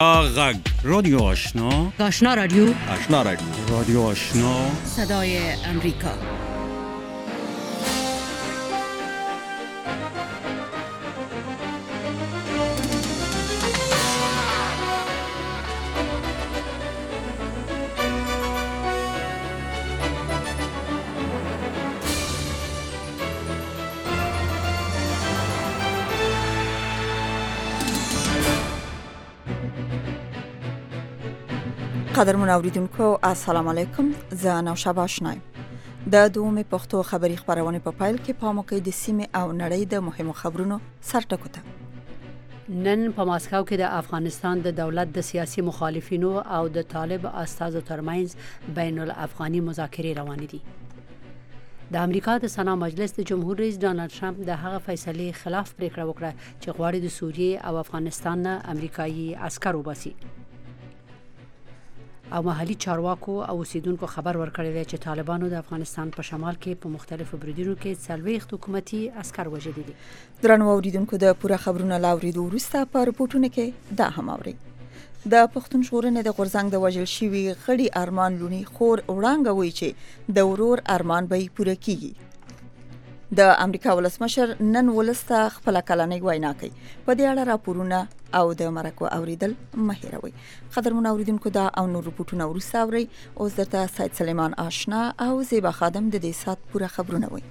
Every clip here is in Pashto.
غگ رادیو آشنا، آشنا رادیو، آشنا رادیو، رادیو آشنا، صدای امریکا. قدرمن اوریدونکو السلام علیکم. زه نوشابه آشنایم. د دومې پښتو خبری خبرونه په پایل کې پاموکې د سیمې او نړۍ د مهمو خبرونو سرټکو ته. نن په ماسکو کې د افغانستان د دولت د سیاسي مخالفینو او د طالب استازو ترمنځ بین الافغاني مذاکرې روانې دي. د امریکا د سنا مجلس د جمهور رئیس ډانلډ ټرمپ د هغه فیصلې خلاف پریکړه وکړه چې غواړي د سوریې او افغانستان نه امریکایي عسكر وباسي. او محلي چارواکو او اوسیدونکو خبر ورکړی دی چې طالبانو د افغانستان په شمال کې په مختلفو بریدونو کې 40 حکومتي عسكر وژلي دي. درنو اوریدونکو د پوره خبرونو لاوریدو وروسته په رپورټونو کې دا هم اوري. د پښتون ژغورنې د غورځنګ د وژل شوي غړي ارمان لونی خور وړاندې وایي چې د ورور ارمان به پوره کیږي. د امریکا ولسمشر نن ولسته خپل کلنۍ وینا کوي. په دې اړه راپورونه او د مرکو اوریدل مهیروي. قدرمن اوریدونکو دا او نور رپورټونه ورسته اوري. اوس درته سید سلیمان آشنا او زیبا خادم د دې سات پوره خبرونه وایي.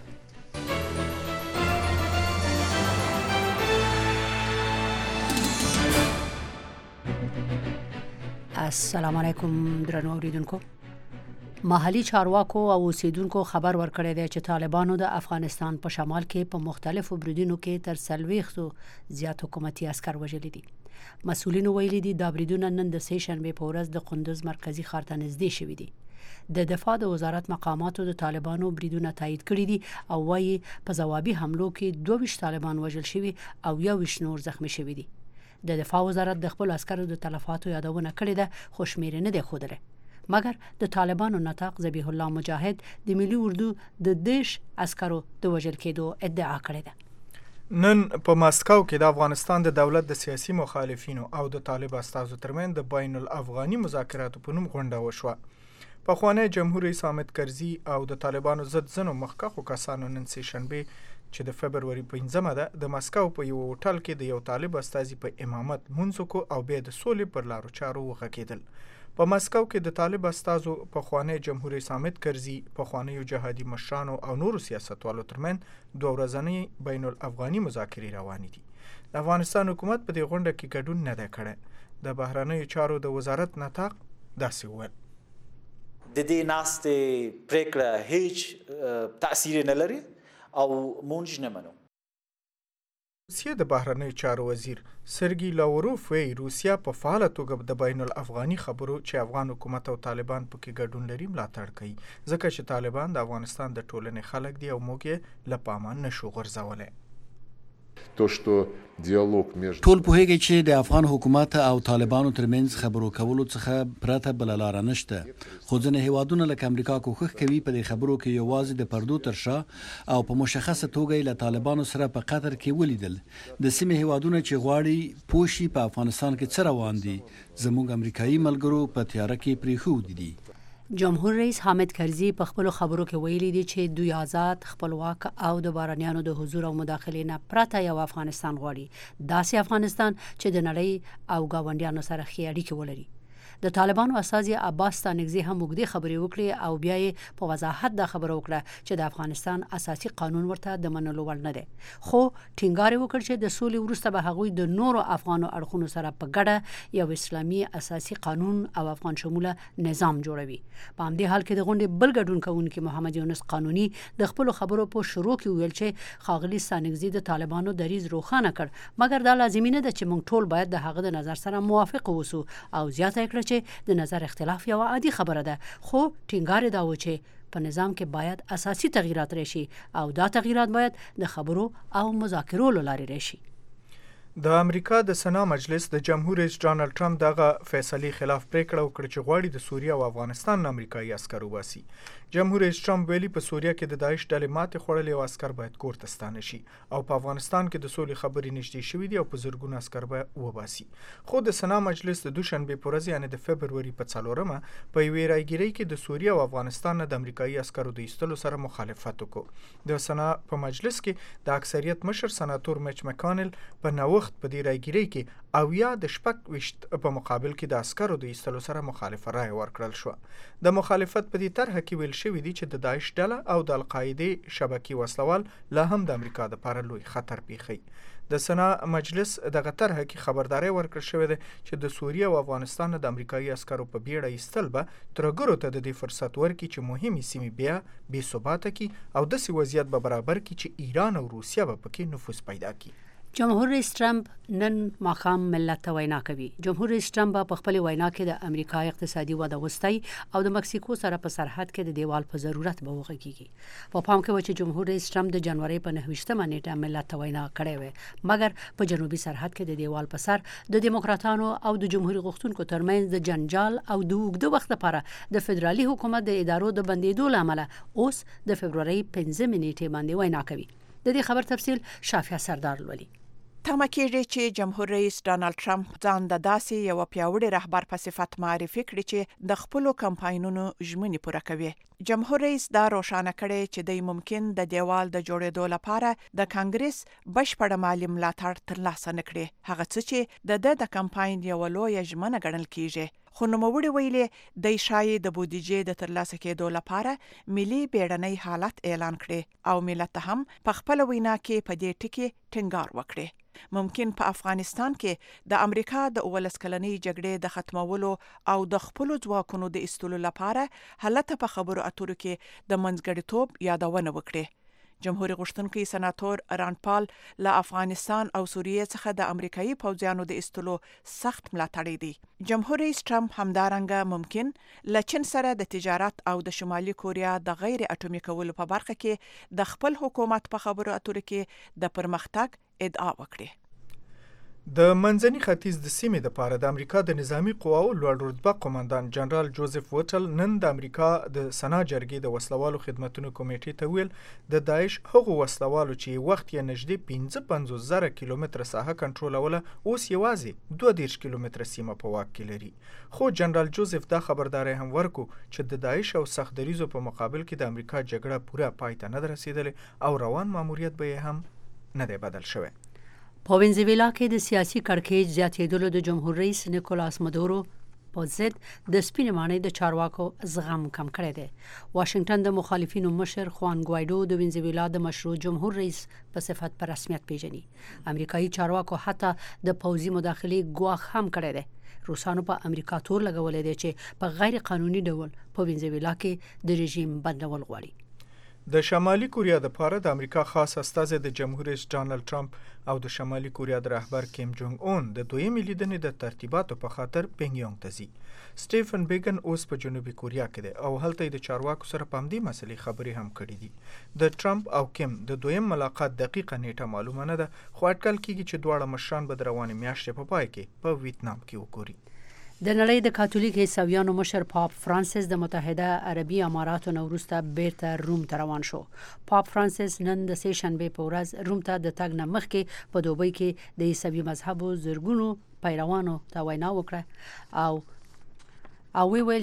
السلام علیکم درنو اوریدونکو. محلي چارواکو او اوسیدونکو خبر ورکړی دی چې طالبانو د افغانستان په شمال کې په مختلفو بریدونو کې تر 40 زیات حکومتي عسكر وژلي دي. مسؤلینو ویلي دي دا بریدونه نن د سه شنبه په ورځ د قندوز مرکزی ښار ته نږدې شوي دي. د دفاع د وزارت مقاماتو د طالبانو بریدونه تایید کړي دي او وايي په ځوابي حملو کې 22 طالبان وژل شوي او 21 نور زخمی شوي دي. د دفاع وزارت د خپل عسکرو د تلفاتو یادونه کړې ده خو شمېر نه دی ښودلی. مګر د طالبانو نطاق ذبیح الله مجاهد د ملي اردو د 10 عسکرو د وژل کېدو ادعا کړې ده. نن په ماسکو کې د افغانستان د دولت د سیاسي مخالفینو او د طالب استازو ترمنځ د بین الافغاني مذاکراتو په نوم غونډه وشوه. پخوانی جمهور رئیس حامد کرزي او د طالبانو ضد ځینو مخکښو کسانو نن سه شنبه چې د فبروري 15 ده د ماسکو په یو هوټل کې د یو طالب استازي په امامت مونځ کو او بیا د سولې پر لارو چارو وغږېدل. په ماسکو کې د طالب استازو پخوانی جمهور رئیس حامد کرزي پخوانیو جهادي مشرانو او نورو سیاستوالو ترمن دوه ورځنۍ بین الافغاني مذاکرې روانې دي. د افغانستان حکومت په دې غونډه کې ګډون نه دی کړی. د بهرنیو چارو د وزارت نطاق داسې وویل: د دې ناستې پریکړه هیڅ تاثیر نه لري او مونږ نه منو. روسیه د بهرنیو چارو وزیر سرګي لاوروف وی روسیا په فعاله توګه د بین الافغاني خبرو چې افغان حکومت او طالبان پکې ګډون لري ملاتړ کوي ځکه چې طالبان د افغانستان د ټولنې خلک دي او موږ یې له پامه نشو غورځولی. ټول پوهیږي چې د افغان حکومت او طالبانو ترمنځ خبرو کولو څخه پرته بل لار نشته، خو ځینې هیوادونه لکه امریکا کوښښ کوي په دې خبرو کې یوازې د پردو تر شا او په مشخصه توګه له طالبانو سره په قطر کې ولیدل. د سیمې هیوادونه چې غواړي پوښي په افغانستان کې څه روان دي زموږ امریکایي ملګرو په تیاره کې پریښودي دي. جمهور رئیس حامد کرزي په خپل خبرو کې ویلي دي چې دوی آزاد، خپلواک او د بارانیانو د حضور او مداخلې نه پرته یو افغانستان غواړي، داسې افغانستان چې د نړۍ او ګاونډیانو سره ښې اړیکې ولري. د طالبانو استازي عباس ستانکزي هم اوږدې خبرې وکړې او بیا یې په وضاحت دا خبره وکړه چې د افغانستان اساسي قانون ورته د منلو وړ نه دی، خو ټینګار وکړ چې د سولې وروسته به هغوی د نورو افغانو اړخونو سره په ګډه یو اسلامي اساسي قانون او افغان شموله نظام جوړوي. په همدې حال کې د غونډې بل ګډون کوونکي محمد یونس قانوني د خپل خبرو په شروع کې ویل چې ښاغلي ستانکزي د طالبانو دریځ روښانه کړ، مګر دا لازمي نه ده چې موږ ټول باید د هغه د نظر سره موافق اوسو او زیاته کړه چې د نظر اختلاف یو عادي خبره ده، خو ټینګار دا و چې په نظام کې باید اساسي تغییرات راشي او دا تغییرات باید د خبرو او مذاکرو له لارې راشي. د امریکا د سنا مجلس د جمهور رئیس ډانلډ ټرمپ دغه فیصلې خلاف پریکړه وکړه چې غواړي د سوریه او افغانستان امریکایي عسکر وباسي. جمهور رئیس ټرمپ ویلي په سوریه کې د داعش ډلې ماتې خوړلې او عسکر باید کور ته ستانه شي او په افغانستان کې د سولې خبرې نږدې شوې دي او په زرګونو عسکر به وباسي. خو د سنا مجلس د دوشنبې په ورځ یعنې د فبروري په 4مه په یوې رایګیرۍ کې د سوریه او افغانستان نه د امریکایي عسکرو د ایستلو سره مخالفت وکړ. د سنا په مجلس کې د اکثریت مشر سناتور میچ مکانل په نوښت په دې رایګیرۍ کې او یا د شپږ ویشت په مقابل کې د عسکرو د ایستلو سره مخالفه رای ورکړل شو. د مخالفت په دې طرحه کې ویل شوی دی چې د داعش ډله او د القاعده شبکې وسلوال لا هم د امریکا لپاره لوی خطر پیښي. د سنا مجلس دغه طرحه کې خبرداري ورکړل شوې ده چې د سوریه او افغانستان د امریکایي عسکرو په بیړه ایستل به ترګرو ته د دې فرصت ورکړي چې مهمې سیمې بیا بې ثباته کی او داسې وضعیت به برابر کړي چې ایران او روسیه به پکې نفوذ پیدا کړي. جمهور رئیس ټرمپ نن ماښام ملت ته وینا کوي. جمهور رئیس ټرمپ په خپل وینا کې د امریکا اقتصادي وده وستای او د مکسیکو سره په سرحد کې د دیوال په ضرورت به وغږیږي. په پام کې و چې جمهور رئیس ټرمپ د جنوري په 29مه نیټه ملت ته وینا کړې و، مګر په جنوبي سرحد کې د دیوال په سر د دیموکراتانو او د جمهوریت غوښتونکو ترمنځ د جنجال او د اوږده وخت لپاره د فدرالي حکومت د ادارو د بندیدو لامل اوس د فبرवरी 15 نیټه باندې وینا کوي. د دې خبر تفصیل شافعه سردار لولي. تمه کېږي چې جمهور رئیس ډانلډ ټرمپ ځان د داسې یو پیاوړي رهبر په صفت معرفي کړي چې د خپل کمپاینونو ژمنې پوره کوي. جمهور رئیس دا روښانه کړي چې د ممکن د دیوال د جوړېدو لپاره د کانګرس بشپړ مالی ملاتړ ترلاسه نکړي، هغه څه چې د کمپاین یو لوی ژمنه ګڼل کیږي. خو نوموړي ویلي د شایي د بودیجې د ترلاسه کېدو لپاره ملي بیړنۍ حالت اعلان کړي او ملت هم په خپل وینا کې په دې ټکي ټینګار وکړي. ممکن په افغانستان کې د امریکا د 19 کلنۍ جګړې د ختمولو او د خپل ځواکونو د ایستلو لپاره حالت په خبرو اترو کې د منځګړیتوب یادونه وکړي. جمهوریت غوښتونکي سناتور راند پال له افغانستان او سوریه څخه د امریکایي پوځیانو د ایستلو سخت ملاتړی دی. جمهور رئیس ټرمپ همدارنګه ممکن له چین سره د تجارت او د شمالي کوریا د غیر اټومي کولو په برخه کې د خپل حکومت په خبرو اترو کې د پرمختګ ادعا وکړي. د منځني ختیځ د سیمې لپاره د امریکا د نظامی قواو لوړ رتبه قومندان جنرال جوزف وټل نن د امریکا د سنا جرګې د وسلوالو خدماتو کمیټې ته ویل د داعش هغو وسلوالو چې وخت یې نږدې 55,000 کیلومتره ساحه کنټرولوله اوس یوازې 22 کیلومتره سیمه په واک کې لري. خو جنرال جوزف دا خبرداري هم ورکو چې د داعش او سخت دریزو په مقابل کې د امریکا جګړه پوره پای ته نه رسیدلې او روان ماموریت به هم نه دی بدل شوی. په وینزویلا کې د سیاسي کړکېچ زیاتېدلو د جمهور رئیس نیکولاس مادورو په ضد د سپینې ماڼۍ د چارواکو زغم کم کړی دی. واشنگټن د مخالفینو مشر خوان ګوایډو د وینزویلا د مشروع جمهور رئیس په صفت په رسمیت پیژني. امریکایي چارواکو حتی د پوځي مداخلې ګواښ هم کړی دی. روسانو په امریکا تور لګولې دی چې په غیر قانوني ډول په وینزویلا کې د رژیم بدلول غواړي. د شمالي کوریا د لپاره د امریکا خاص استازی د جمهور رئیس ډانلډ ټرمپ او د شمالي کوریا د رهبر کیم جونګ اون د دویمې لیدنې د ترتیباتو په خاطر پینګیانګ ته ځي. سټیفن بیګن اوس په جنوبي کوریا کې دی او هلته د چارواکو سره په همدې مسلې خبرې هم کړې دي. د ټرمپ او کیم د دویم ملاقات دقیقه نیټه معلومه نه ده، خو اټکل کیږي چې دواړه مشران به د روانې میاشتې په پای کې په ویتنام کې وګوري. د نړۍ د کاتولیک عیسویانو مشر پاپ فرانسیس د متحده عربي اماراتو نه وروسته بیرته روم ته روان شو. پاپ فرانسیس نن د سه شنبه په ورځ روم ته د تګ نه مخکې په دوبۍ کې د عیسوي مذهب زرګونو پیروانو ته وینا وکړه او ویل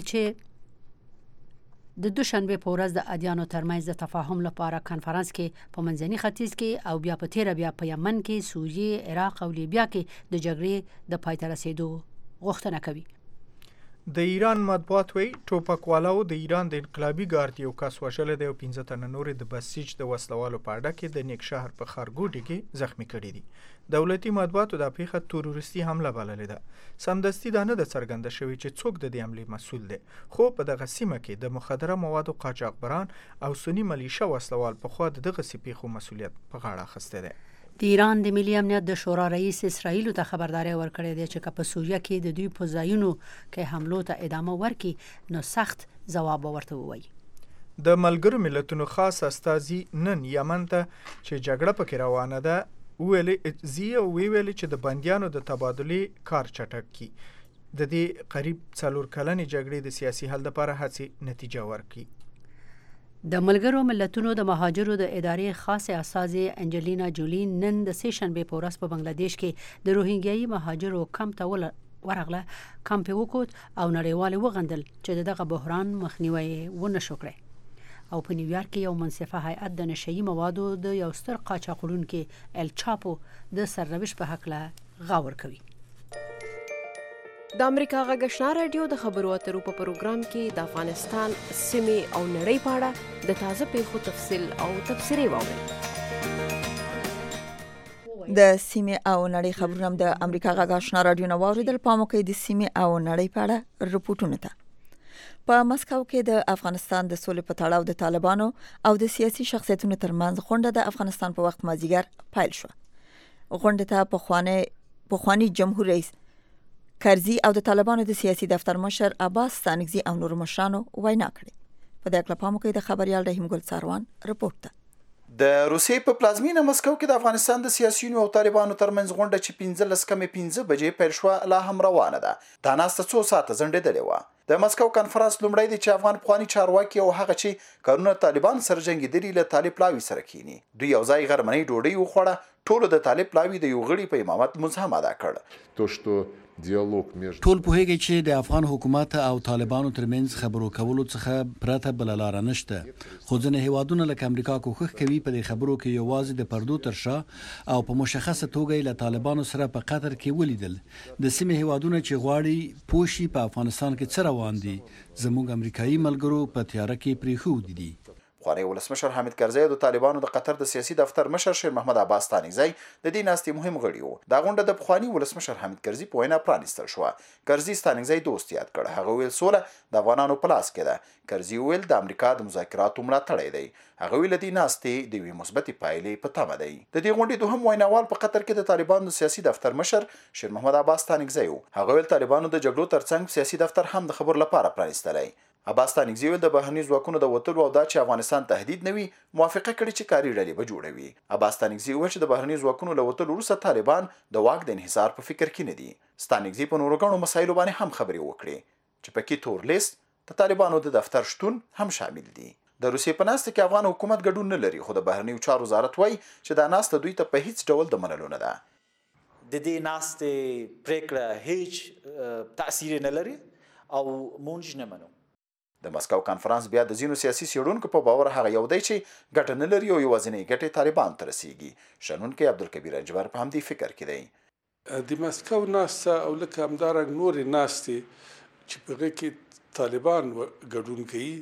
چې د دوشنبه په ورځ د ادیانو ترمنځ د تفاهم لپاره کانفرنس کې په منځني ختیځ کې او بیا په یمن کې، سوریه، عراق او لیبیا کې د جګړې د پای ته رسیدو غوښتنه کوي. د ایران مطبوعات وی ټوپکوالو د ایران د انقلابي ګارد یو کس وژلی دی او 15 تنه نور د بسیج د وسلوالو په اډه کې د نیک شهر په خارګوټي کې زخمی کړي دي. دولتي مطبوعاتو د پیښه تروریستي حمله بللې ده. سمدستي دا نه د څرګنده شوی چې څوک د دې حملې مسؤل دی، خو په دغه سیمه کې د مخدره موادو قاچاقبران او سنی ملیشه وسلوال په خوا دغه پیښو مسؤلیت په غاړه اخیستی دی. د ایران د ملي امنیت د شورا رئیس اسرائیل ته خبرداري ورکړې ده چې په سوریه کې د دوی په ځایونو کې حملو ته ادامه ورکړي نو سخت ځواب ورته ووایي. د ملګرو ملتونو خاص استازي نن یمن ته چې جګړه پکې روانه ده ویلي چې د بندیانو د تبادلې کار چټک کی د دې قریب 4 کلنې جګړې د سیاسي حل لپاره هڅې نتیجه ورکړي. د ملګرو ملتونو د مهاجرو د ادارې خاصه اساسي انجلینا جولی نن د سه شنبه په ورځ په بنگلاديش کې د روهینګیایي مهاجرو کمپ ته ورغله کمپ وکوت او نړیوال وغندل چې دغه بحران مخنیوي ونه شو کړی او په نیویارک کې یو منصفه هیئت د نشئی موادو د یو ستر قاچاقونکو ال چاپو د سرنوشت په حق له غور کوي. د امریکا غږ آشنا رادیو د خبرو اترو په پروګرام کې د افغانستان سیمې او نړۍ په اړه د تازه پیښو تفصیل او تبصرې واورئ. د سیمې او نړۍ خبرونه د امریکا غږ آشنا رادیو نه واوریدل. پام وکړئ د سیمې او نړۍ په اړه رپورټونه ته. په مسکو کې د افغانستان د سولې په تړاو د طالبانو او د سیاسي شخصیتونو ترمنځ غونډه د افغانستان په وخت مازیګر پیل شو. غونډه ته پخوانی جمهور رئیس کرزي او د طالبانو د سیاسي دفتر مشر عباس ستانکزي او نور مشرانو وینا کړې. په دې اړه پام وکړئ د خبريال رحیم ګل ساروان رپورټ ته. د روسیې په پلازمینه مسکو کې د افغانستان د سیاسيونو او طالبانو ترمنځ غونډه چې 15 بجې پیل شو لا هم روانه ده. دا ناسته 2 ساعته ځنډېدلې و. د مسکو کانفرنس لومړی دی چې افغان پخوانی چارواکي او هغه چې کارونه طالبان سره جنگیدلي له طالب لاوي سره کینی. دوی یو ځای غرمنۍ ډوډۍ وخوړه. ټول د طالب لاوي د یو غړي په امامت مزهم ادا کړ. ټول پوهیږي چې د افغان حکومت او طالبانو ترمنځ خبرو کولو څخه پرته بل لار نشته. خو ځینې هیوادونه لکه امریکا کوښښ کوي په دې خبرو کې یوازې د پردو ترشا او په مشخصه توګه له طالبانو سره په قطر کې ولیدل. د سیمې هیوادونه چې غواړي پوښي په افغانستان کې څه روان دي زموږ امریکایي ملګرو په تیاره کې پریښود دي. پخوانی ولسمشر حامد کرزي او د طالبانو د قطر د سیاسي دفتر مشر شیر محمد عباس ستانکزي د دې ناستې مهم غړي وو. دا غونډه د پخوانی ولسمشر حامد کرزي په وینا پرانیستل شو. کرزي ستانکزي دوست یاد کړ. هغه ویل سوله د افغانانو په لاس کې ده. کرزي ویل د امریکا د مذاکراتو ملاتړی دی. هغه ویل د ناستې د وی مثبت پایلې په تمه دی. د دې غونډې دوهم ویناوال په قطر کې د طالبانو د سیاسي دفتر مشر شیر محمد عباس ستانکزي وو. هغه ویل طالبانو د جګړو ترڅنګ سیاسي دفتر هم د خبر لپاره پرانیستلی. عباس ستانکزي ویل د بهرني ځواکونو د وټلو او دا چې افغانستان تهدید نه وي موافقه کړې چې کاري ډلې به جوړوي. عباس ستانکزي ویل چې د بهرني ځواکونو له وټلو وروسته طالبان د واک د انحصار په فکر کې نه دي. ستانکزي په نورو ګڼو مسایلو باندې هم خبرې وکړې چې پکې تور لیست د طالبانو د دفتر شتون هم شامل دي. د روسیې په ناسته کې افغان حکومت ګډون نه لري. خو د بهرنیو چارو وزارت وایي چې دا ناسته دوی ته په هیڅ ډول د منلو نه ده. د دې ناستې پریکړه هیڅ تاثیر نه لري او مونږ نه منو. د مسکو کانفرنس بیا د ځینو سیاسي څېړونکو په باور هغه یو دی چې ګټه نه لري او یوازینۍ ګټې طالبان ته رسیږي. شنونکی عبدالکبیر اجبر په همدې فکر کې دی. د مسکو ناسته او لکه همدارنګه نورې ناستې چې په هغې کې طالبان ګډون کوي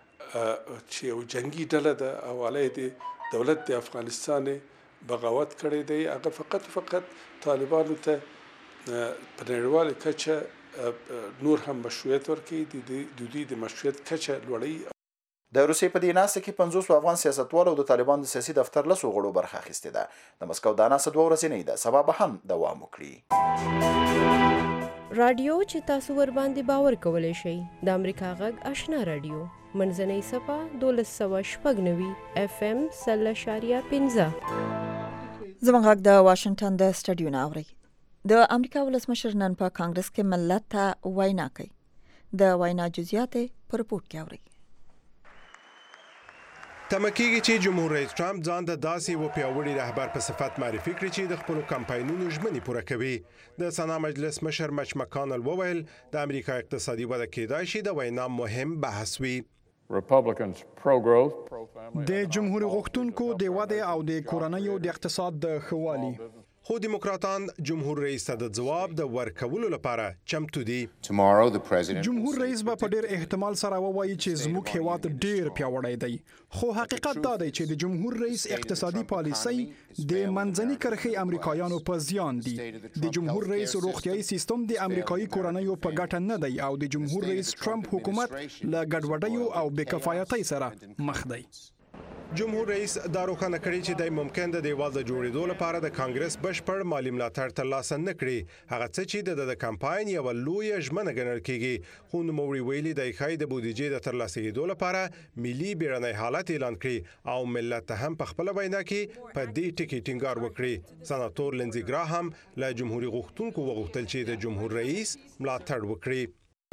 چې یو جنګي ډله ده او علیه د دولت د افغانستان بغاوت کړی دی. هغه فقط طالبانو ته په نړیواله کچه نور هم مشروعیت ورکوي. د دوی د مشروعیت کچه لوړوي. د روسیې په دې ناسته کې 50 افغان سیاستوالو او د طالبانو د سیاسي دفتر 10 غړو برخه اخیستې ده. د مسکو دا ناسته 2 ورځې ده. سبا به هم دوام وکړي. رادیو چې تاسو ور باندې باور کولای شئ د امریکا غږ آشنا رادیو منځنۍ صفه 1290 FM 0.15. زموږ غږ د واشنگټن د سټډیو نه اوري. د امریکا ولسمشر نن په کانګرس کې ملت ته وینا کوي. د وینا جزئیات په رپورټ کې اوري. تمکیږي چې جمهور رئیس ټرمپ ځان د داسې و پیاوړي رهبر په صفت معرفي کړي چې د خپل کمپاینونو ژمنې پوره کوي. د سنا مجلس مشر مچ مکانل وویل د امریکا اقتصادي وده کېدای شي د وینا مهم بحث وي. د جمهور غوښتونکو د وده او د کورنیو د اقتصاد د ښوالي خو دیموکراتان جمهور رئیس ته د ځواب د ورکولو لپاره چمتو دي. جمهور رئیس به په ډیر احتمال سره ووایي چې زموږ هیواد ډیر پیاوړی دی. خو حقیقت دا دی چې د جمهور رئیس اقتصادي پالیسۍ د منځني کرښې امریکایانو په زیان دي. د جمهور رئیس روغتیايي سیستم د امریکایي کورنیو په ګټه نه دی او د جمهور رئیس ټرمپ حکومت له ګډوډیو او بېکفایتۍ سره مخ دی. جمهور رئیس دا روښانه کړی چې د ممکن د دیوال د جوړېدو لپاره د کانګرس بشپړ مالی ملاتړ ترلاسه نه کړي. هغه څه چې د کمپاین یوه لویه ژمنه ګڼل کېږي. خو نوموړي ویلي دی ښایي د بودیجې د ترلاسه کېدو لپاره ملي بیړنی حالت اعلان کړي او ملت ته هم په خپله وینا کې په دې ټکي ټینګار وکړي. سناتور لینزي ګراهام له جمهوري غوښتونکو وغوښتل چې د جمهور رئیس ملاتړ وکړي.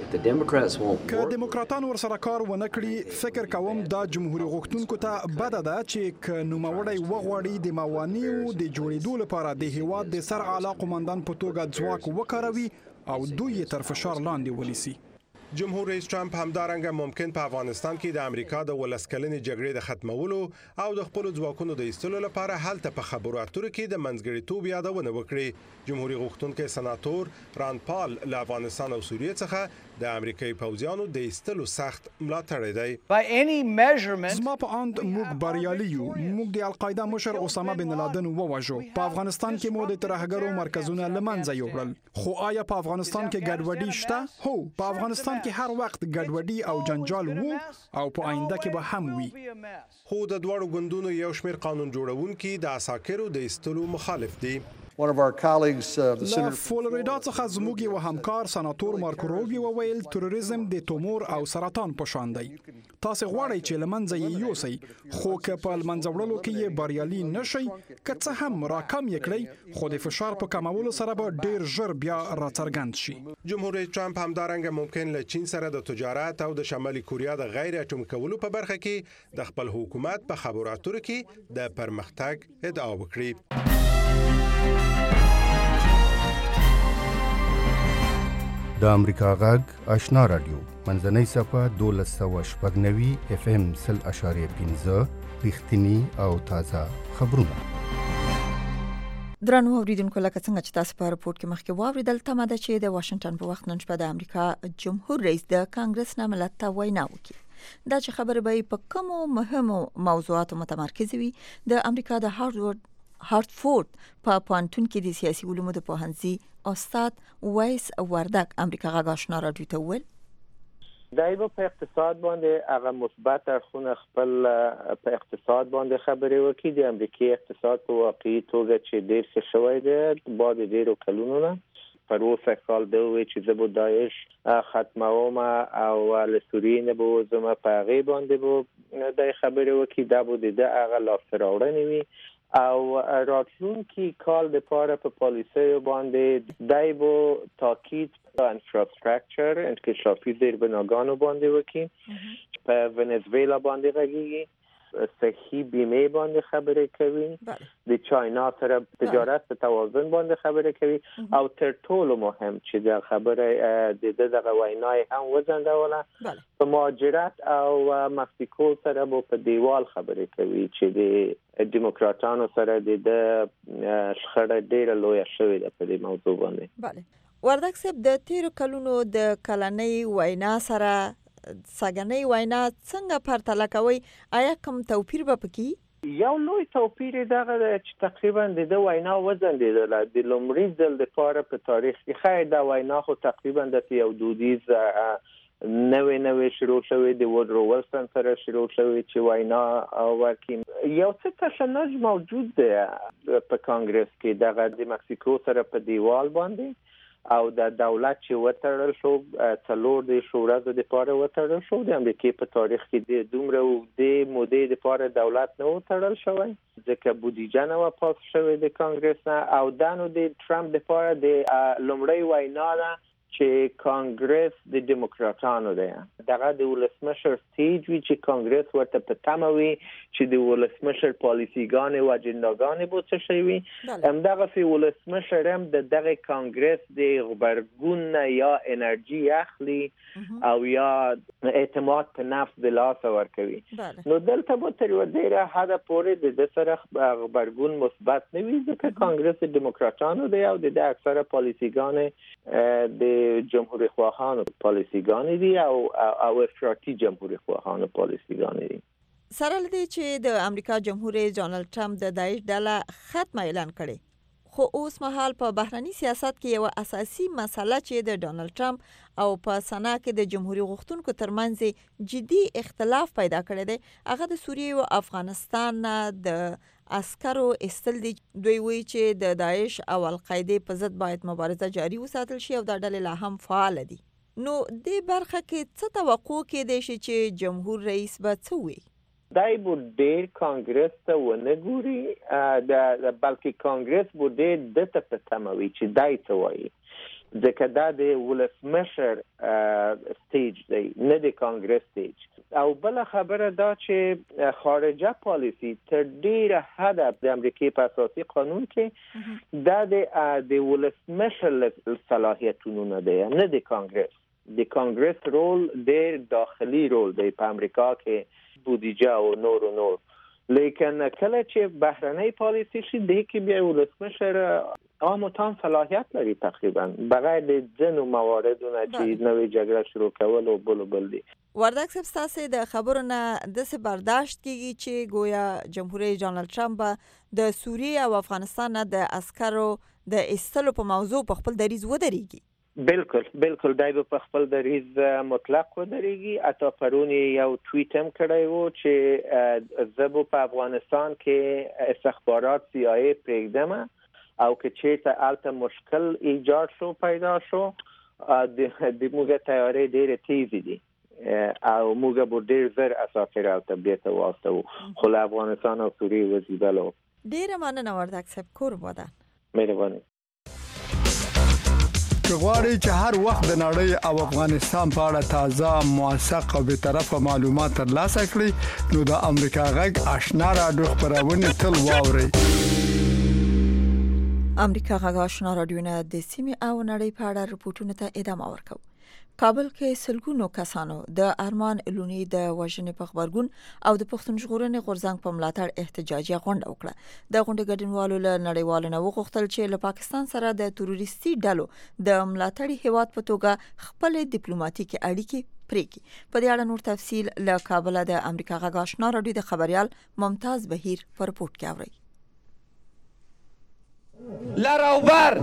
که دیموکراتان ورسره کار ونه کړي فکر کوم دا جمهوریت غوښتونکو ته بده ده چې ک نوموړی وغواړي د موانیو د جوړېدو لپاره د هیواد د سر اعلی قومندان په توګه ځواک وکاروي او دوی یې تر فشار لاندې ونیسي. جمهور رئیس ټرمپ همدارنګه ممکن په افغانستان کې د امریکا د ولسکلنې جګړې د ختمولو او د خپل ځواکونو د ایستلو لپاره هلته په خبرو اترو کې د منځګړیتوب یادونه وکړي. جمهوریت غوښتونکي سناتور راند پال له افغانستان او سوریې څخه د امریکایي پوځیانو د ایستلو سخت ملاتړی دی. زما په اند موږ بریالي یو. موږ د القاعده مشر اسامه بن لادن ووژو. په افغانستان کې مو د ترهګرو مرکزونه له منځه یوړل. خو آیا په افغانستان کې ګډوډي شته؟ هو، په افغانستان کې هر وخت ګډوډي او جنجال وو او په آینده کې به هم وي. خو د دوړو ګوندونو یو شمېر قانون جوړونکي د عساکرو د ایستلو مخالف دي. له فلوریدا څخه زموږ یو همکار سناتور مارکو روبیو وویل تروریزم د تومور او سرطان په شان دی. تاسو غواړئ چې لمنځه یې یوسئ، خو که په لمنځه وړلو کې یې بریالي نشئ، که څه هم راکم یې کړئ، خو د فشار په کمولو سره به ډیر ژر بیا راڅرګند شي. جمهور رئیس ټرمپ همدارنګه ممکن له چین سره د تجارت او د شمالي کوریا د غیر اټوم کولو په برخه کې د خپل حکومت په خبرو اترو کې د پرمختګ ادعا وکړي. د امریکا غږ آشنا رادیو منځنۍ صفحه 1290 FM 0.15 رښتینی او تازه خبرونه. درنو اوریدونکو لکه څنګه چې تاسو په راپور کې مخکې واوریدل تمه ده چې د واشنگټن په وخت نن شپه د امریکا جمهور رئیس د کانګرس نه ملت ته وینا وکړي. دا چې خبرې به په کومو مهمو موضوعاتو متمرکز وي. د امریکا د هارتفورد په پوهنتون کې د سیاسي علومو د پوهنځي استاد وایس وردک امریکا غږ آشنا رادیو ته وویل دایو په اقتصاد باندې هغه مثبت اړخونه خپل په اقتصاد باندې خبرې وکړي. د امریکای اقتصاد په واقعي توګه چې ډیر څه شوی دی بعد ډیرو کلونو نه پر اوسه کال دی چې زبو داعش ختموم او له سوریې نه به زما په غي باندې به د خبرې وکړي. دا به د هغه لاسراوړنې وي او راتلونکي کال د پاره په پالیسي باندې دایبو تاکید په انفراستراکچر انکشافي زیر بناګانو باندې وکړي. په ونزویلا باندې غږیږي، صحي بیمه باندې خبرې کوي، د چاینا سره تجارت په توازن باندې خبرې کوي او تر ټولو مهم چې د خبره د دغه وینای هم وزندوله په مهاجرت او مکسیکو سره په دیوال خبرې کوي چې د دیموکراتانو سره د شخړه ډیره لویه شوې ده په دې موضوع باندې. بله وردک صاحب د تیرو کلونو د کلنۍ وینا سره ساګنۍ وینا څنګه پرتله کوي؟ آیا کوم توپیر به پکې؟ یو لوی توپیر دغه چې تقریبا د وینا وزندیدل د لومړي ځل لپاره په تاریخ کې خیر د وینا خو تقریبا د یو دودیز نوې شروع شوې د وودرو ویلسن سره شروع شوې چې وینا وکړي. یو څه تشنج موجود دی په کانګرس کې دغه د مکسیکو سره په دیوال باندې او د دولت چې وتړل شو څلور د شورا د پاره وتړل شو. د امریکای په تاریخ کې د دومره د مودې د پاره دولت نه وتړل شوی ځکه بودیجه نه پاس شوی د کانګرس نه او دانو د ټرمپ د پاره د لومړی وینا ده چې کانګرس د دیموکراتانو دی. دغه د ولسمشر سټیج وی چې کانګرس ورته په تموي چې د ولسمشر پالیسیګان او اجنداګان به څه شي وي. همدغه فی ولسمشر هم دغه کانګرس د خبرګون یا انرژي اخلي او یا اعتماد په نفس د لاس ورکوي. نو دلته به تر ډیره حد پورې د سره خبرګون مثبت نه وي ځکه کانګرس دیموکراتانو دی او د اکثره پالیسیګان د جمهوری خواهان پالیسیګان دي او افراطي جمهوری خواهان پالیسیګان دي. سره لدی چې د امریکا جمهور رئیس ډانلډ ټرمپ د داعش ډله ختم اعلان کړي، خو اوس مهال په بهرني سیاست کې یو اساسي مسله چې د ډانلډ ټرمپ او په سنا کې د جمهوریت غوښتونکو ترمنځ جدي اختلاف پیدا کړی دی هغه د سوریه او افغانستان د عسکرو استل دي. دوی وی چې د داعش او القاعده په ضد باید مبارزه جاري وساتل شي او د ډلې لا هم فعال دي. نو د برخه کې څه توقع کېدای شي چې جمهور رئیس به څه وي؟ دای بو ډیر کانګرس ته ونه ګوري بلکې کانګرس بو ډیر د ته پتموي چې دای څه وایي. ځکه دا د ولسمشر سټیج دی نه د کانګرس سټیج. او بل خبره دا چې خارجه پالیسی تر ډیره حد د امریکای په اساسي قانون کې دا د ولسمشر صلاحیتونه نه دی نه د کانګرس. د کانګرس رول ډیر داخلي رول دی په امریکا کې بودیجه او نور. لیکن کله چې بهرنۍ پالیسی شي د کې بیا ولسمشر عام تام صلاحیت لري تقریبا بغیر د ځینو مواردو نه چې نوې جګړه شروع کول او بل دي. وردګ صاحب تاسو د خبرونه د څه برداشت کیږي چې گویا جمهور رئیس ډانلډ ټرمپ د سوریه او افغانستان د عسکرو د ایستلو په موضوع په خپل دریځ ودرېږي؟ بالکل دای په خپل دریځ مطلق ودرېږي. اته پرون یو ټویټ هم کړی و چې زبو په افغانستان کې استخبارات CIA پرېږدم او که چیرته الته مشکل ایجاد شو پیدا شو د موږ تیاری ډېر تیز دي او موږ به ډېر زر اساکر الته بیرته واستو خو افغانستان او سوریه وظیفه لرو. ډېر مننه وردګ صاحب کور ودان. مهرباني. غواړئ چې هر وخت د نړۍ او افغانستان په اړه تازه موثق او بیطرفه معلومات ترلاسه کړئ نو د امریکا غږ آشنا رادیو خبرونه تل واورئ. امریکا غږ آشنا رادیو نه د سیمې او نړۍ په اړه رپورټونو ته ادامه ورکوي. کابل کې سلګونو کسانو د ارمان لونی د وژنې په خبرګون او د پښتون ژغورنې غورځنګ په ملاتړ احتجاجي غونډه وکړه. د غونډې ګډونوالو له نړیوالو نه وغوښتل چې له پاکستان سره د تروریستي ډلو د ملاتړي هیواد په توګه خپل ډیپلوماټیکي اړیکې پرېږي. په دې اړه نور تفصیل له کابل د امریکا غږ آشنا رادیو د خبريال ممتاز بهیر په رپورت کې اوري. لروبر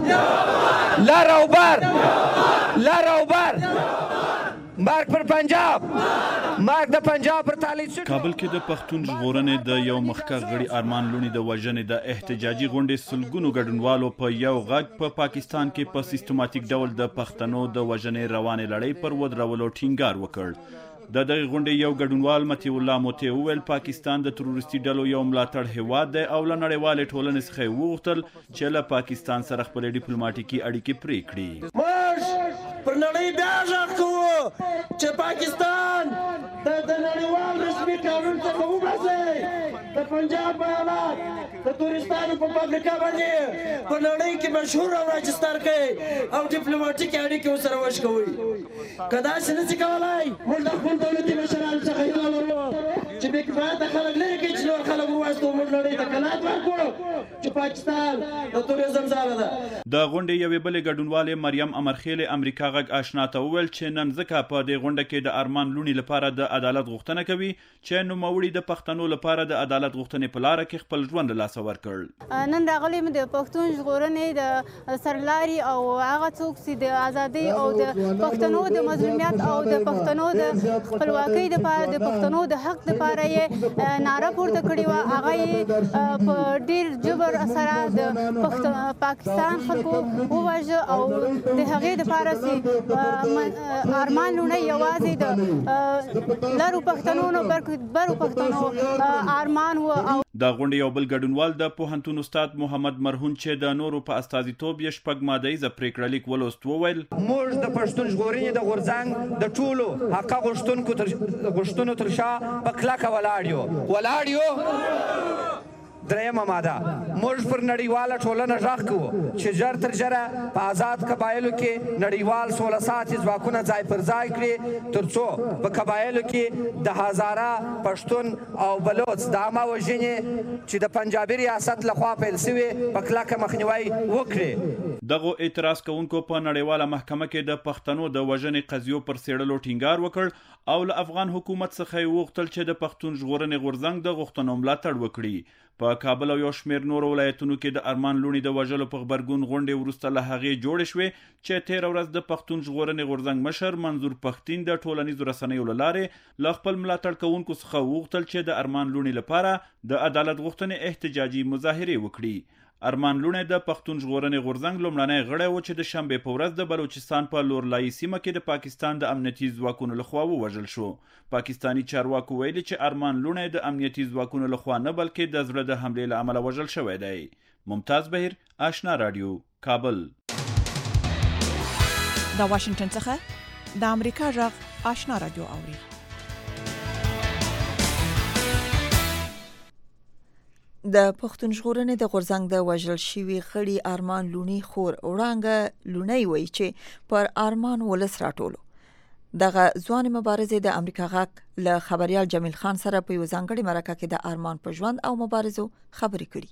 مرګ پر پنجاب مرګ د پنجاب پر تعلیق. کابل کې د پښتون ژغورنې د یو مخکښ غړي ارمان لونی د وژنې د احتجاجي غونډې سلګونو ګډونوالو په یو غږ په پاکستان کې په سیستماتیک ډول د پښتنو د وژنې روانې لړۍ پر ودرولو ټینګار وکړ. د دغه غونډې یو ګډونوال متي الله موتی وویل پاکستان د تروریستي ډلو یو ملاتړ هیواد دی او له نړیوالې ټولنې څخه وغوښتل چې له پاکستان سره خپل ډیپلوماټیکي اړیکې پرې کړي. موږ پر نړۍ بیا ژغ کوو چې پاکستان د نړیوال رسمي قانون څخه وباسي. د پنجاب بیانات د تورستانو په فابریکه باندې په نړۍ کې مشهور او راجستر کوي او ډیپلوماټیکي اړیکې ورسره وشکوي. که داسې نشي کولی موږ د خپل دولتي مشرانو څخه هیله لرو چې بېکفایته خلک لرې کړي چې نور خلک ووایستو. موږ نړۍ ته کلات ورکړو چې پاکستان د توریزم ځاله ده. د غونډې یوې بلې ګډونوالې مریم امرخیل امریکا غږ آشنا ته وویل چې نن ځکه په دې غونډه کې د ارمان لونی لپاره د عدالت غوښتنه کوي چې نوموړي د پښتنو لپاره د عدالت غوښتنې په لاره کې خپل ژوند له لاسه ورکړ. نن راغلی د پښتون ژغورنې د سرلاري او هغه څوک چې د ازادۍ او د پښتنو د مظلومیت او د پښتنو د خپلواکۍ لپاره د پښتنو د حق لپاره یې ناره پورته کړې و. هغه په ډیر جبر سره د پاکستان خلکو وواژه او د هغې لپاره چې ارمان لونی یوازې د لرو پښتنو نه برو پښتنو ارمان و. دا غونډې یو بل ګډونوال د پوهنتون استاد محمد مرهون چې د نورو په استازیتوب یې شپږ مادهیزه پرېکړه لیک ولوست وویل موږ د پښتون ژغورنې د غورځنګ د ټولو حق غوښتنو تر شا په کلکه ولاړ یو. درېمه ماده موږ پر نړیواله ټولنه غږ کوو چې ژر تر ژره په آزاد قبایلو کې نړیوال سوله ساتي ځواکونه ځای پر ځای کړي ترڅو په قبایلو کې د هزاره پښتون او بلوچ د عامه وژنې چې د پنجابي ریاست لخوا پیل شوې په کلکه مخنیوی وکړي. دغه اعتراض کوونکو په نړیواله محکمه کې د پښتنو د وژنې قضیو پر څېړلو ټینګار وکړ او له افغان حکومت څخه یې وغوښتل چې د پښتون ژغورنې غورځنګ د غوښتنو ملاتړ وکړي. په کابل او یو شمېر نورو ولایتونو کې د ارمان لونی د وژلو په غبرګون غونډې وروسته له هغې جوړې شوې چې تېره ورځ د پښتون ژغورنې غورځنګ مشر منظور پښتین د ټولنیزو رسنیو له لارې له خپل ملاتړ کوونکو څخه وغوښتل چې د ارمان لونی لپاره د عدالت غوښتنې احتجاجي مظاهرې وکړي. ارمان لونی د پښتون ژغورنې غورځنګ لومړنی غړی و چې د شنبې په ورځ د بلوچستان په لورلایي سیمه کې د پاکستان د امنیتي ځواکونو لخوا ووژل شو. پاکستانی چارواکو ویلي چې ارمان لونی د امنیتي ځواکونو لخوا نه بلکې د زړه د حملې له امله وژل شوی دی. ممتاز بهیر آشنا رادیو کابل. د واشنگټن څخه د امریکا غږ آشنا رادیو اوري. د پښتون ژغورنې د غورځنګ د وژل شوي غړي ارمان لونی خور وړانګه لونی وایي چې پر ارمان ولس راټولو. دغه ځوان مبارزه د امریکا غږ له خبريال جمیل خان سره په یو ځانګړي مرکه کې د ارمان په ژوند او مبارزو خبرې کړې.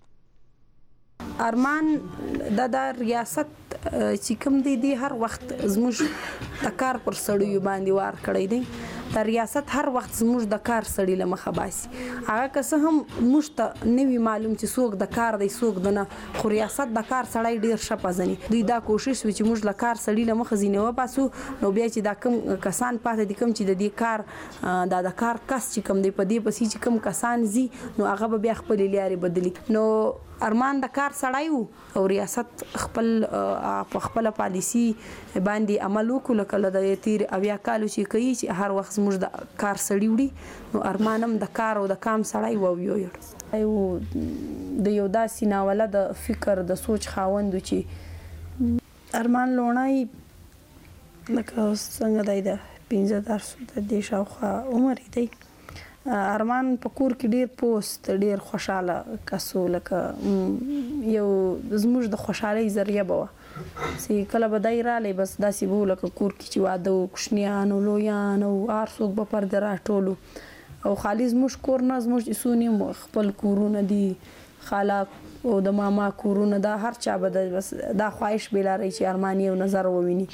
ارمان د ریاست چې کوم دی هر وخت زموږ د کار پر سړیو باندې وار کړی دی. د ریاست هر وخت زموږ د کار سړی له مخه باسي. هغه که څه هم موږ ته نوی معلوم چې څوک د کار دی څوک د نه، خو ریاست د کار سړی ډیر ښه پېژني. دوی دا کوشش وکړي چې موږ له کار سړی له مخه ځینې وباسو، نو بیا چې دا کم کسان پاتې دي کوم چې د دې کار د کار کس چې کوم دی په دې پسې چې کوم کسان زی نو هغه به بیا خپل لارې بدلی. نو ارمان د کار سړی وو او ریاست خپل په خپل پالیسی باندې عمل وکړ کله د تیر اویا کالو چې کوي چې هر وخت زموږ د کار سړی وړي. نو ارمانم د کار او د کام سړی وو یو د یو داسې ناوله د فکر د سوچ خاوند چې ارمان لونای لکه څنګه دی د 15 درصد د دې شاوخوا عمر دی. ارمان په کور کې ډیر پوست ډیر خوشاله کسو لکه یو زموږ د خوشحالي ذریعہ بوا سي کله بدای را لې بس داسې بو لکه کور کې چې واده او کوشنیان او لویان او ارڅوک به پر دراټولو او خالص مش کور نه زموږ اسونی خپل کورونه دي خاله او د ماما کورونه دا هر چا به بس دا خواهش بلاري چې ارمانی او نظر وویني.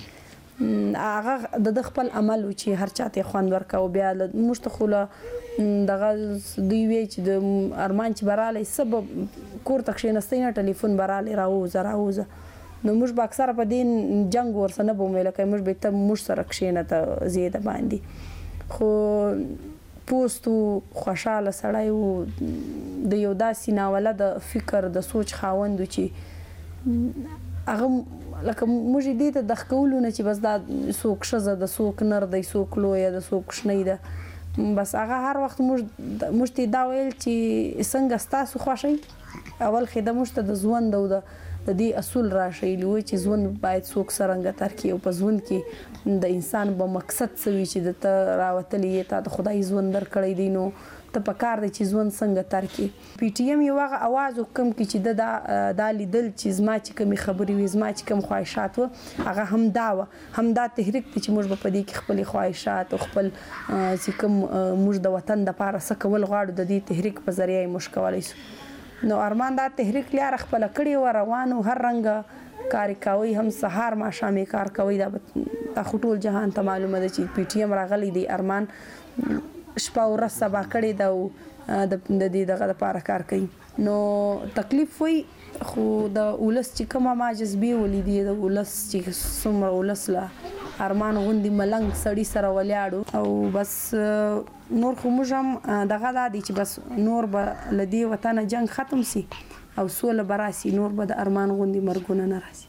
هغه د خپل عمل چې هر چاته خوند ورکاو بیا مشتخله دغه دوی وی چې د ارمان چې براله سبب کور تکشینستینه ټلیفون براله راوزه نو موږ به اکثر په دین جنگ ورسنه بومه لکه موږ به ته موږ سره کښینه ته زیاده باندې خو پوستو خوشاله سړی وو د یو داسې ناوله د فکر د سوچ خاوند چې هغه لکه موږ دې ته د خولو نه چې بس دا څوک شزه د څوک نر دی څوک لوی د څوک شنی ده بس هغه هر وخت موږ ته دا ویل چې څنګه ستاسو خوشي اول خدمت موږ ته د ژوند او د دې اصول راشي لوي چې ژوند باید څوک سرنګ ترکي او په ژوند کې د انسان په مقصد سوي چې د ته راوتلې ته د خدای ژوند درکړی دی نو ته په کار دی چې ژوند څنګه ترکي. پی ټی ایم یو هغه आवाज وکم کې چې د لیدل چې زما چې کوم خبرې وي زما چې کوم خواهشات و هغه هم دا تحریک چې موږ په دې کې خپل خواهشات او خپل چې کوم موږ د وطن د پاره سکول غواړو د دې تحریک په ذریعہ موږ کولای شو. نو ارمان دا تحریک لاره خپل کړي و روانو هر رنګ کار کوي هم سهار ما شامې کار کوي دا خټول جهان ته معلومه ده چې پی ټی ایم راغلی دی ارمان شپه ورځ سبا کړی دا د دې دغه لپاره کار کوي. نو تکلیف وي خو د ولس چې کومه ماجزبي ولیدي د ولس چې څومره ولس لا ارمان غوندي ملنګ سړی سره ولاړو او بس نور خو موږ هم دغه دی چې بس نور به لدی وطن جنگ ختم سي او سوله براسي نور به د ارمان غوندي مرګونه نه راسي.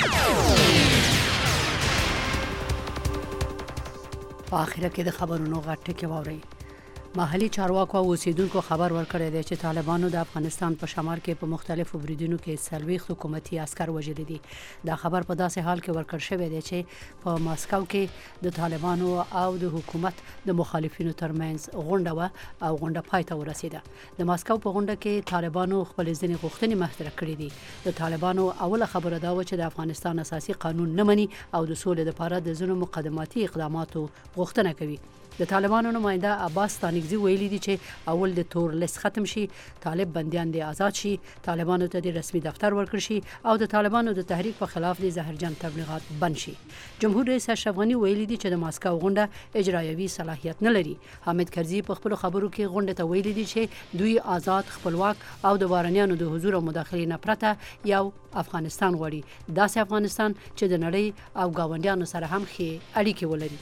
په اخر کې د خبرونو غټ کې واوري محلي چارواکو او اوسیدونکو خبر ورکړی دی چې طالبانو د افغانستان په شمال کې په مختلفو بریدونو کې 40 حکومتي عسكر وژلي دي. دا خبر په داسې حال کې ورکړ شوی دی چې په ماسکو کې د طالبانو او د حکومت د مخالفینو ترمنځ غونډه او غونډه پای ته ورسیده. د ماسکو په غونډه کې طالبانو خپل ځینې غوښتنې مطرح کړې دي. د طالبانو اوله خبره دا و چې د افغانستان اساسي قانون نه مني او د سولې لپاره د ځینو مقدماتي اقداماتو غوښتنه کوي. د طالبانو نماینده عباس ستانکزي ویلي دي چې اول د تور لیست ختم شي، طالب بنديان دي آزاد شي، طالبانو ته د رسمي دفتر ورکړ شي او د طالبانو د تحریک په خلاف د زهرجن تبلیغات بند شي. جمهور رئیس اشرف غنی ویلي دي چې د ماسکو غونډه اجرایوي صلاحیت نه لري. حامد کرزي په خپل خبرو کې غونډه ته ویلي دي چې دوی آزاد، خپلواک او د بارنیانو د حضور او مداخلې نه پرته یو افغانستان غواړي، داسې افغانستان چې د نړۍ او گاونډیانو سره هم ښې اړیکې ولري.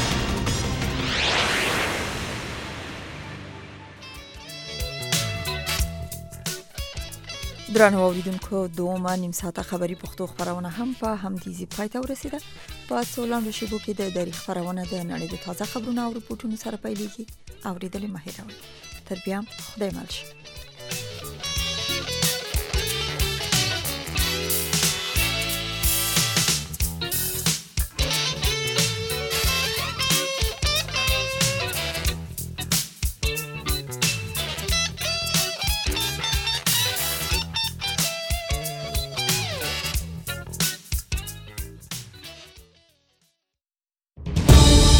درنو اوریدونکو دوه نیم ساعته خبری پښتو خبرونه هم په همدیزی پای ته ورسیده. په سولان شیبو کې د تاریخ خبرونه د نړۍ د تازه خبرونو او رپورټونو سره پیلېږي. اوریدل مه هېروئ. تر بیا خدای مل شي.